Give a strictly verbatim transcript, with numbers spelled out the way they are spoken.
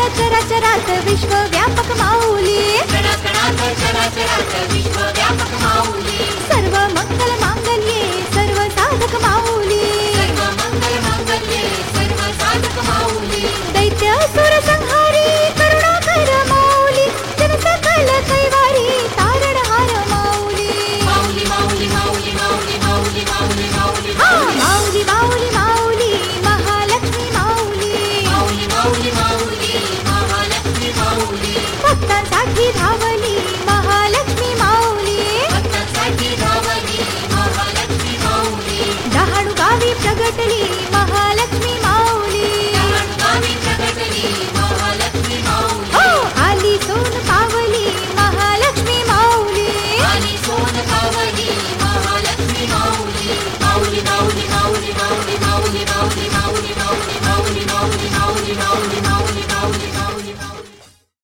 चराचरात विश्वव्यापक माऊली, विश्वव्यापक माऊली, सर्व मंगल मांगल्ये सर्व साधक माऊली, मंगल मांगल्ये सर्व साधक माऊली, दैत्य असुर संहारी करुणाकर माऊली, जनसकल कैवारी तारणहार माऊली. माऊली माऊली माऊली माऊली माऊली माऊली माऊली हा, माऊली माऊली माऊली महालक्ष्मी माऊली, माऊली माऊली माऊली महालक्ष्मी माऊली, भक्तांसाठी धाव